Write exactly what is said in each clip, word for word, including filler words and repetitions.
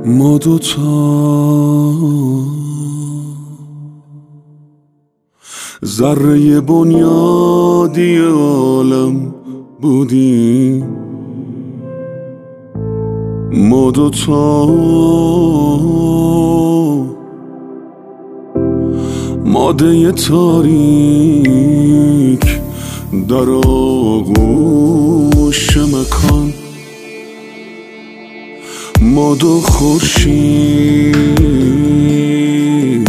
ما دوتا ذره بنیادی عالم بودیم، ما دوتا ماده تاریک در آغوش مکان، ما دو خورشید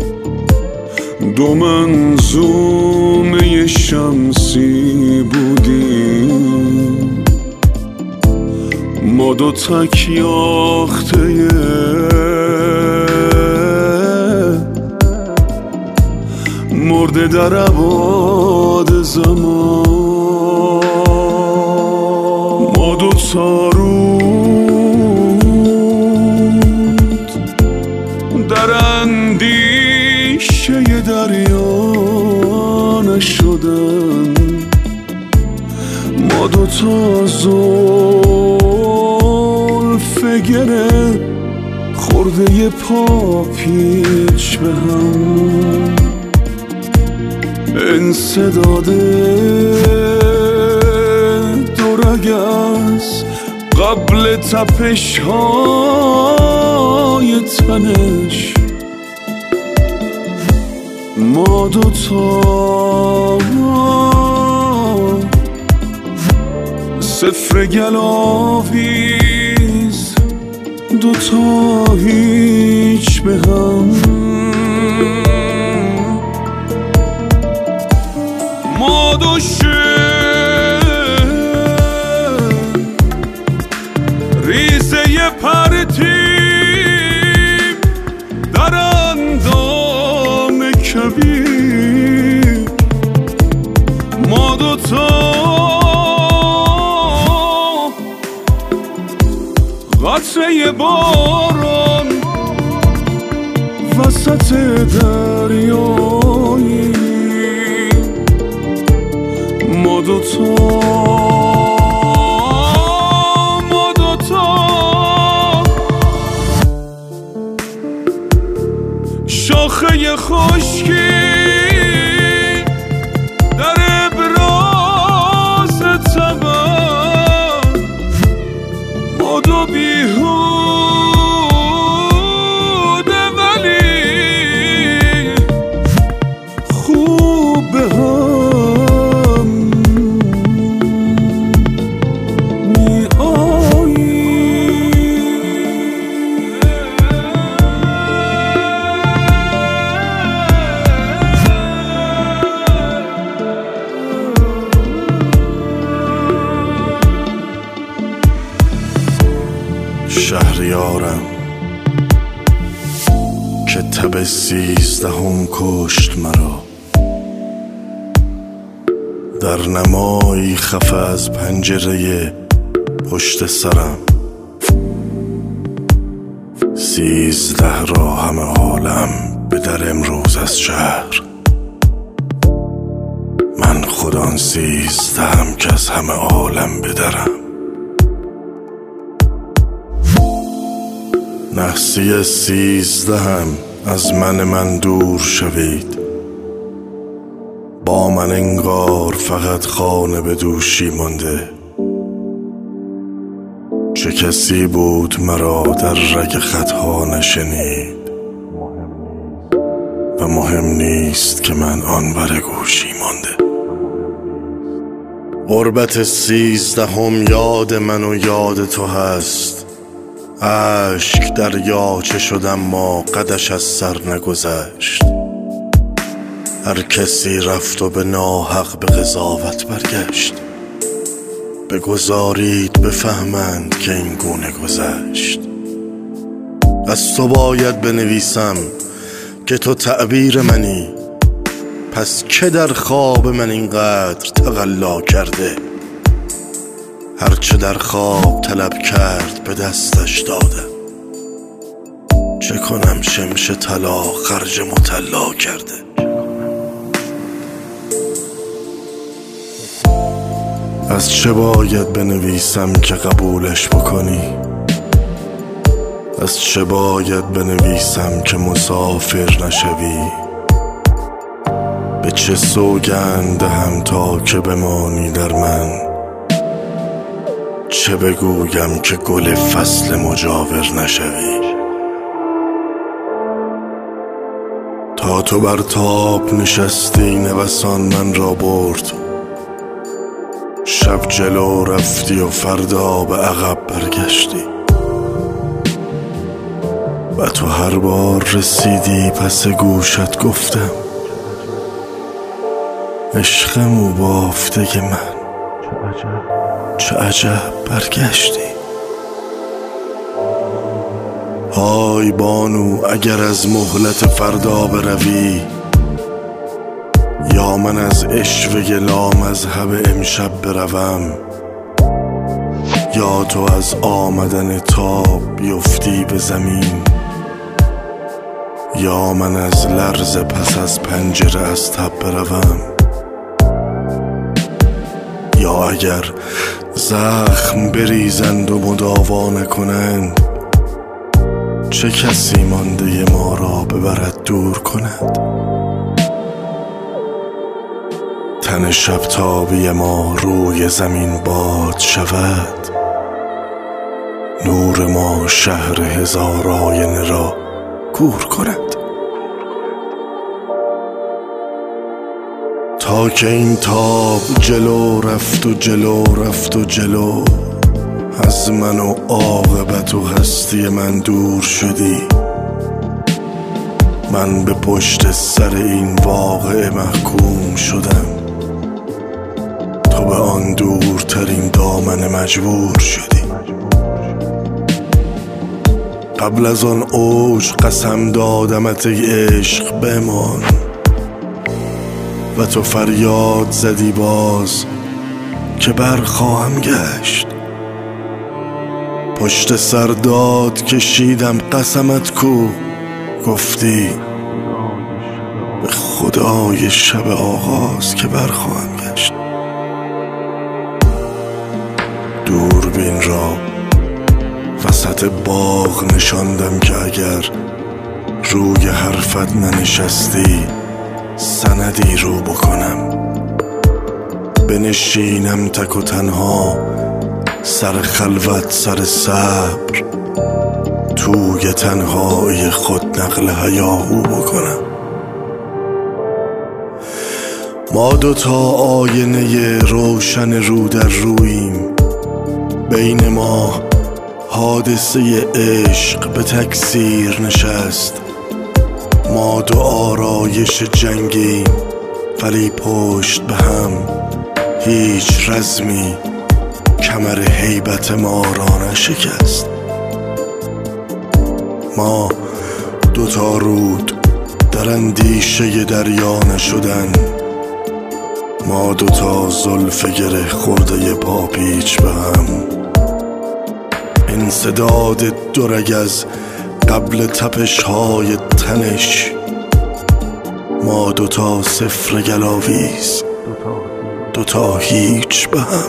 دو منظومه شمسی بودیم، ما دو تک یاخته مرده در ابعاد زمان، ما دو تا رود در اندیشه دریا نشدن، ما دو تا زلف گره خورده پا پیچ به هم، انسداد دو رگز قبل تپش های تنش، ما دوتا صفر گلاویز دوتا هیچ به هم، ما دو ریزه پرتیم در اندام کبیر، ما دوتا قطره باران وسط دریایی، ما دوتا ما دوتا شاخه خشکی در ابراز طبع، ما دو بیهوده ولی خوب به هم می آیی. شهریارم که تب سیزدهم کشت مرا، در نمایی خفه از پنجره پشت سرم، سیزده را همه عالم به در امروز از شهر، من خودان سیزدهم که از همه عالم بدرم، نحسی سیزدهم از من من دور شوید، با من انگار فقط خانه به دوشی مانده، چه کسی بود مرا در رگ خطها نشنید و مهم نیست که من آن ور گوشی مانده، غربت سیزدهم یاد من و یاد تو هست، اشک دریاچه شدم ما قدش از سر نگذشت، هر کسی رفت و به ناحق به قضاوت برگشت، بگذارید بفهمند که این گونه گذشت، از تو باید بنویسم که تو تعبیر منی، پس که در خواب من اینقدر تقلا کرده، هرچه در خواب طلب کرد به دستش دادم، چه کنم شمش طلا خرج مطلا کرده، از چه باید بنویسم که قبولش بکنی، از چه باید بنویسم که مسافر نشوی؟ به چه سوگند دهم تا که بمانی در من؟ چه بگویم که گل فصل مجاور نشوی؟ تا تو بر تاب نشستی نوسان من را برد، شب جلو رفتی و فردا به عقب برگشتی. و تو هر بار رسیدی پس گوشت گفتم عشقم و بافته من چه عجب برگشتی. های بانو اگر از مهلت فردا بروی، یا من از عشوه لامذهب امشب بروم، یا تو از آمدن تاب بیفتی به زمین، یا من از لرز پس از پنجره از تب بروم. یا اگر زخم بریزند و مداوا نکنند، چه کسی مانده ما را ببرد دور کند؟ تن شب تابی ما روی زمین باد شود، نور ما شهر هزار آینه را کور کند. تا که این تاب جلو رفت و جلو رفت و جلو، از من و عاقبت و هستی من دور شدی. من به پشت سر این واقعه محکوم شدم، تو به آن دورترین دامن مجبور شدی. قبل از آن اوج قسم دادمت ای عشق بمان، و تو فریاد زدی باز که برخواهم گشت. پشت سر داد کشیدم قسمت کو، گفتی به خدای شب آغاز که برخواهم گشت. دوربین را وسط باغ نشاندم که اگر روی حرفت ننشستی سندی رو بکنم. بنشینم تک و تنها سر خلوت سر صبر، توی تنهایی خود نقل هیاهو بکنم. ما دوتا آینه روشن رو در روییم، بین ما حادثه عشق به تکثیر نشست. ما دو آرایش جنگیم ولی پشت به هم، هیچ رزمی کمر هیبت ما را نشکست. ما دوتا رود در اندیشه دریا نشدن، ما دوتا زلف گره خورده پاپیچ به هم. انسداد دو رگ از قبل تپش های تنش، ما دوتا صفر گلاویز دوتا هیچ به هم.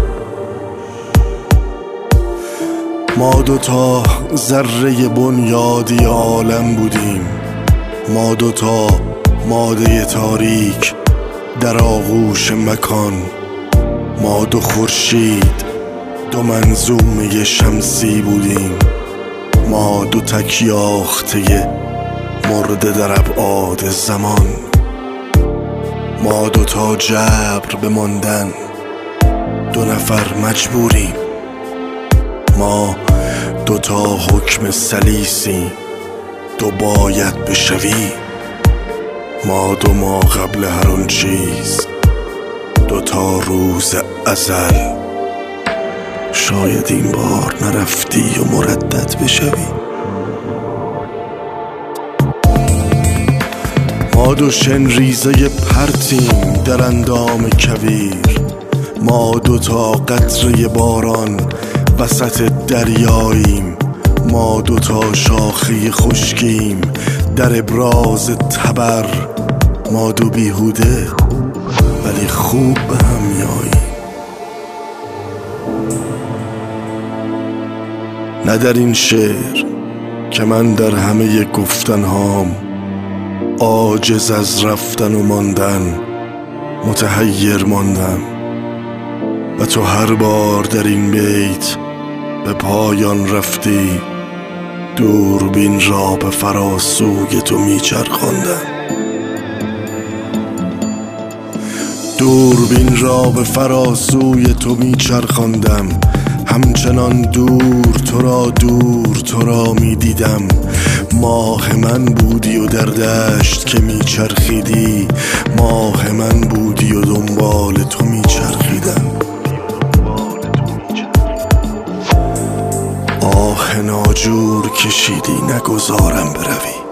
ما دوتا ذره بنیادی عالم بودیم، ما دوتا ماده تاریک در آغوش مکان، ما دو خورشید دو منظومه شمسی بودیم، ما دو تکیاخته مرده در ابعاد زمان، ما دوتا جبر بماندن دو نفر مجبوریم، ما دوتا حکم سلیسی دو باید بشوی، ما دو ما قبل هر اون چیز دوتا روز ازل، شاید این بار نرفتی و مردد بشوی. ما دو شن ریزه پرتیم در اندام کویر، ما دوتا قطره باران وسط دریاییم، ما دوتا شاخه خشکیم در ابراز تبر، ما دو بیهوده ولی خوب به هم میاییم. نه در این شعر که من در همه گفتنهام عاجز از رفتن و ماندن متحیر ماندم و تو هر بار در این بیت به پایان رفتی دوربین را به فراسوی تو میچرخاندم دوربین را به فراسوی تو میچرخاندم همچنان دور تو را دور تو را میدیدم ماه من بودی و در دشت که میچرخیدی ماه من بودی و دنبال تو میچرخیدم آه ناجور کشیدی نگذارم بروی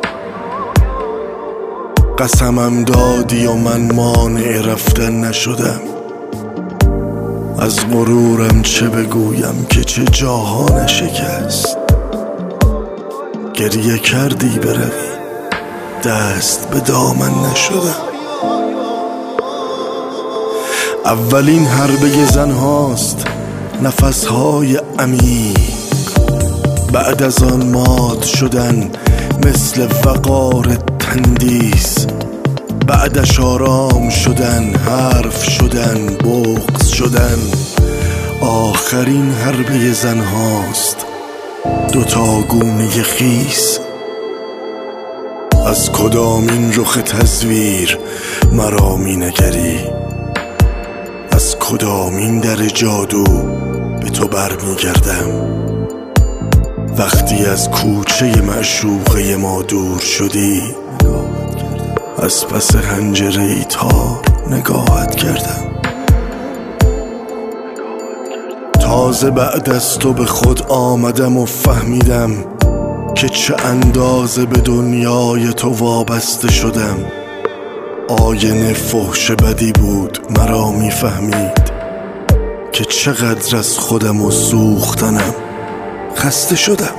قسمم دادی و من مانع رفتن نشدم از غرورم چه بگویم که چه جاها نشکست گریه کردی بروی دست به دامن نشدم اولین حربه زن هاست نفسهای عمیق بعد از آن مات شدن مثل وقار تندیس بعدش آرام شدن حرف شدن بغض شدن آخرین حربه زن هاست دوتا گونه خیس از کدامین رخ تصویر مرا می نگری از کدامین در جادو به تو بر می گردم وقتی از کوچه معشوقه ما دور شدی از پس حنجره تار نگاهت کردم تازه بعد از تو به خود آمدم و فهمیدم که چه اندازه به دنیای تو وابسته شدم آینه فحش بدی بود مرا میفهمید که چقدر از خودم و سوختنم خسته شدم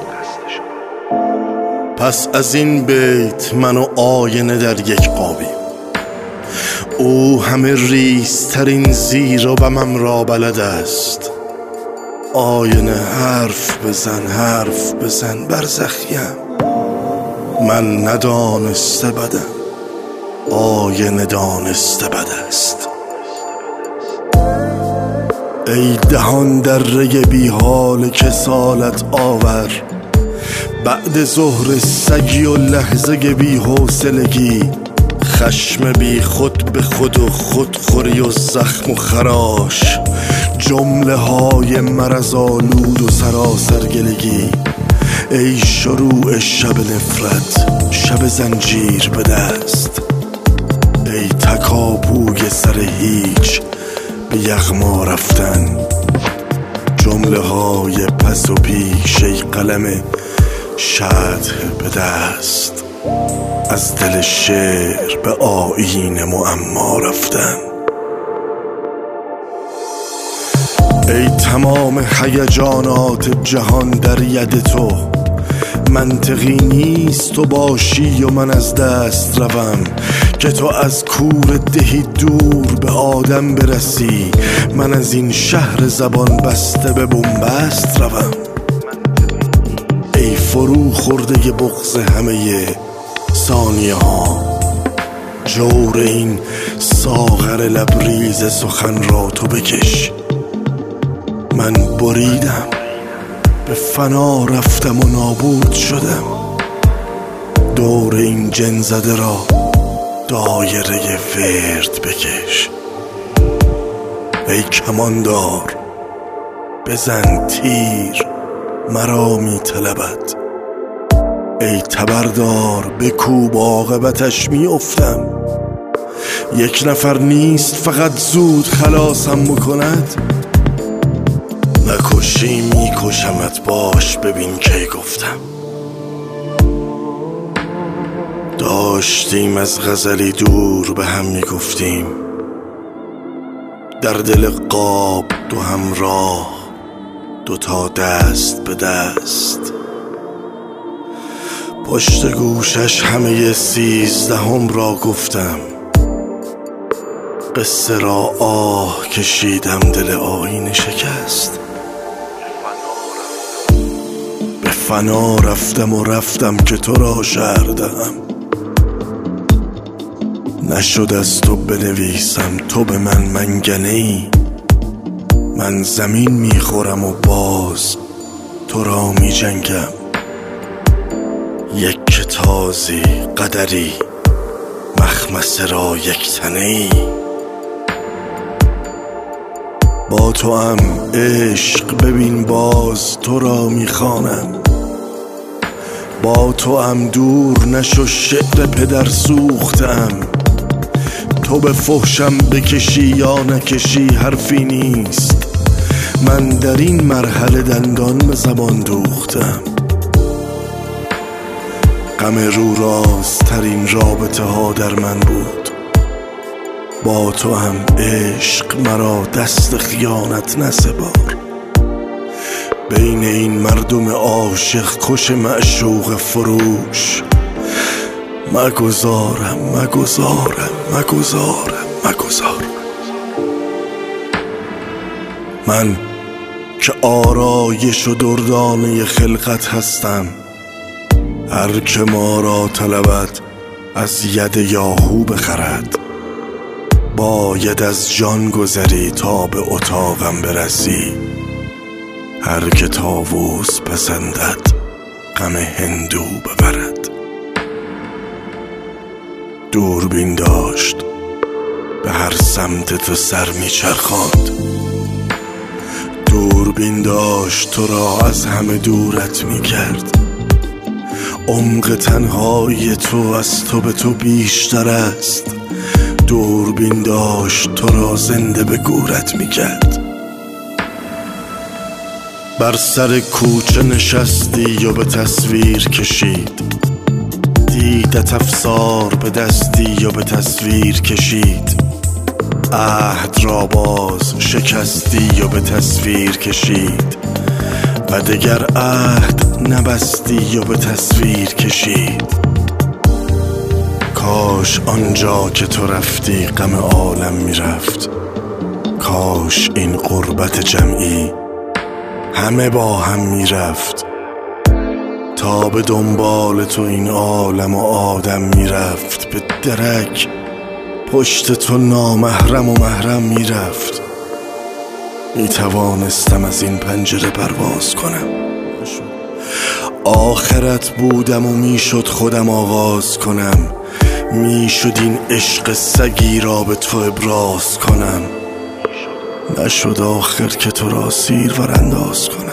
پس از این بیت من و آینه در یک قابیم او همه ریزترین زیر و بمم را بلد است آینه حرف بزن حرف بزن برزخیم من ندانسته بدم آینه دانسته بد است ای دهان دره بی حال کسالت آور بعد ظهر سگی و لحظه بی حوصلگی خشم بی خود به خود و خودخوری و زخم و خراش جمله های مرض آلود و سراسر گلگی ای شروع شب نفرت شب زنجیر به دست ای تکاپوی سر هیچ به یغما رفتن جمله های پس و پیش ای قلم شطح به دست از دل شعر به آیین معما رفتن ای تمام هیجانات جهان در ید تو منطقی نیست تو باشی و من از دست روم که تو از کور دهی دور به آدم برسی من از این شهر زبان بسته به بنبست روم ای فرو خورده بغض همه ثانیه ها جور این ساغر لبریز سخن را تو بکش من بریدم به فنا رفتم و نابود شدم دور این جن زده را دایره ورد بکش ای کماندار بزن تیر مرا می طلبد ای تبردار بکوب عاقبتش می افتم یک نفر نیست فقط زود خلاصم بکند نکشی می کشمت باش ببین کی گفتم داشتیم از غزلی دور به هم می گفتیم در دل قاب دو همراه دو تا دست به دست پشت گوشش همه سیزدهم را گفتم قصه را آه کشیدم دل آینه شکست به فنا رفتم و رفتم که تو را شرح دهم. نشد از تو بنویسم تو به من منگنه ای. من زمین میخورم و باز تو را می جنگم. یک تازی قدری مخمسه را یک تنه ای. با تو هم عشق ببین باز تو را میخوانم. با تو هم دور نشو شعر پدر سوختم. تو به فحشم بکشی یا نکشی حرفی نیست. من در این مرحله دندان به زبان دوختم. غم رو رازترین رابطه ها در من بود. با تو هم عشق مرا دست خیانت نسپار. بین این مردم عاشق کش معشوق فروش مگذارم مگذارم مگذارم مگذارم. من که آرایش و دردانه خلقت هستم. هر که ما را طلبد از ید یاهو بخرد. باید از جان گذری تا به اتاقم برسی. هر که طاووس پسندد غم هندو ببرد. دوربین داشت به هر سمت تو سر میچرخاند. دوربین داشت تو را از همه دورت میکرد. عمق تنهای تو از تو به تو بیشتر است. دوربین داشت تو را زنده به گورت میکرد. بر سر کوچه نشستی و به تصویر کشید. دیدت افسار به دستی و به تصویر کشید. عهد را باز شکستی و به تصویر کشید. و دگر عهد نبستی و به تصویر کشید. کاش آنجا که تو رفتی غم عالم میرفت. کاش این غربت جمعی همه با هم میرفت. تا به دنبال تو این عالم و آدم میرفت. به درک پشت تو نامحرم و محرم میرفت. میتوانستم از این پنجره پرواز کنم. آخرت بودم و میشد خودم آغاز کنم. میشد این عشق سگی را به تو ابراز کنم. نشد آخر که تو را سیرور انداز کنم.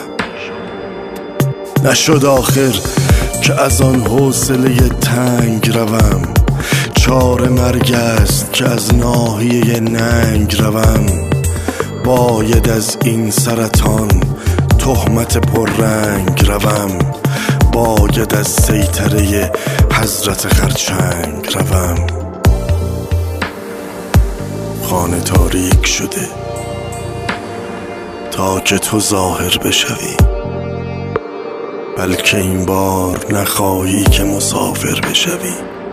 نشد آخر که از آن حوصله تنگ روم. چار مرگ است که از ناحیه ننگ روم. باید از این سرطان تهمت پررنگ روم. باید از سیطره حضرت خرچنگ روم. خانه تاریک شده تا که تو ظاهر بشوی. بلکه این بار نخواهی که مسافر بشوی.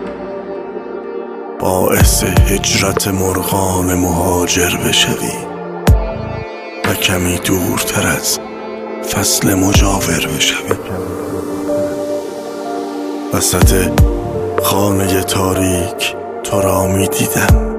باعث هجرت مرغان مهاجر بشوی. و کمی دورتر از فصل مجاور بشوی. وسط خانه تاریک تو را می دیدم.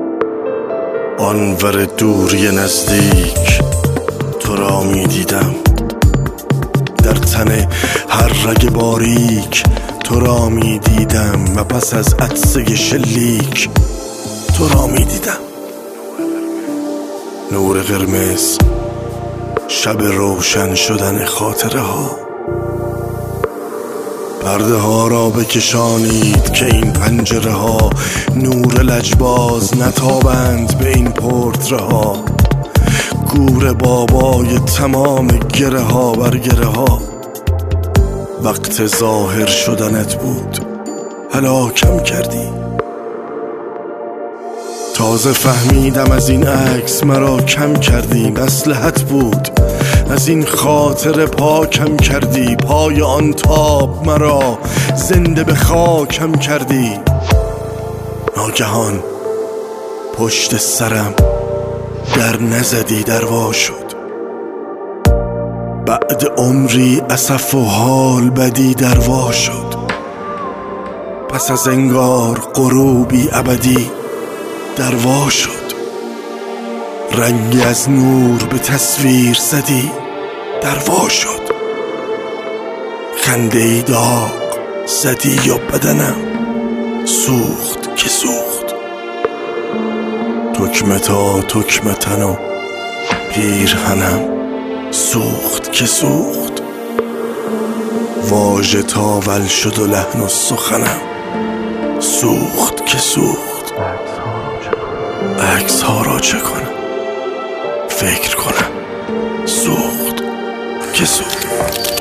آنور دوری نزدیک تو را می دیدم. در تن هر رگ باریک تو را می دیدم. و پس از عطسه شلیک تو را می دیدم. نور قرمز شب روشن شدن خاطره ها. پرده ها را بکشانید که این پنجره ها نور لجباز نتابند به این پورتره ها. گور بابای تمام گره ها بر گره ها. وقت ظاهر شدنت بود هلاکم کردی. تازه فهمیدم از این عکس مرا کم کردی. مصلحت بود از این خاطر پاکم کردی. پای آن تاب مرا زنده به خاکم کردی. ناگهان پشت سرم در نزدی در وا شد. بعد عمری اسف و حال بدی دروا شد. پس از انگار غروبی ابدی دروا شد. رنگی از نور به تصویر زدی دروا شد. خنده ای داغ زدی یا بدنم سوخت که سوخت. تکمه تا تکمه تن و پیرهنم سوخت که سوخت. واژه تاول شد و لحن و سخنم سوخت که سوخت. عکس ها را چه کنم فکر کنم سوخت که سوخت.